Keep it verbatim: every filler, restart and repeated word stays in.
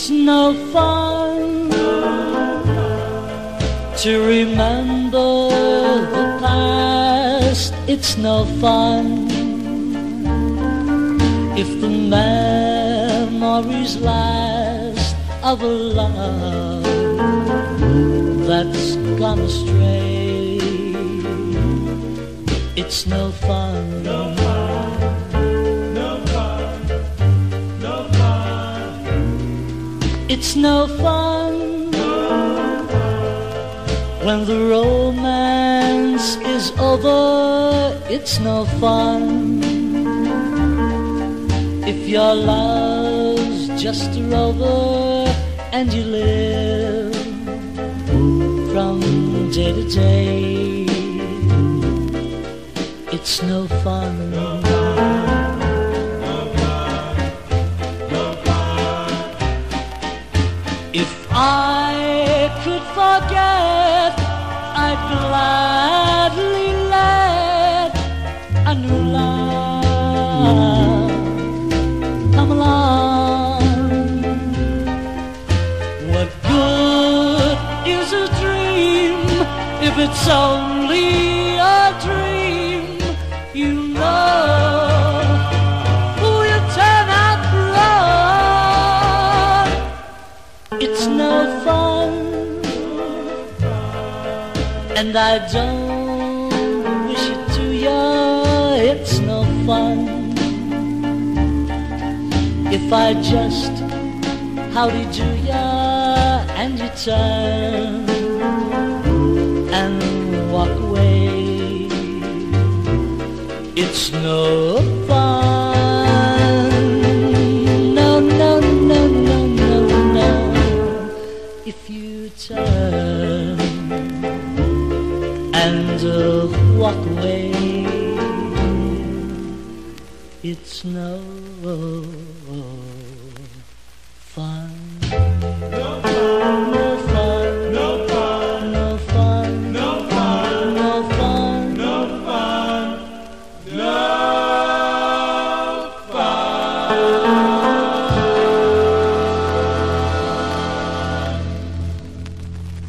It's no fun to remember the past. It's no fun if the memories last of a love that's gone astray. It's no fun, no fun, no fun, no fun. It's no fun when the romance is over. It's no fun if your love's just a rover and you live from day to day. It's no fun, no fun, no fun, no fun. If I could forget, I'd gladly let a new love come along. What good is a dream if it's only a dream? You know we'll turn out wrong. It's no fun, and I don't wish it to you. It's no fun if I just howdy do ya and you turn and walk away. It's no fun, no, no, no, no, no, no, if you turn and uh, walk away. It's no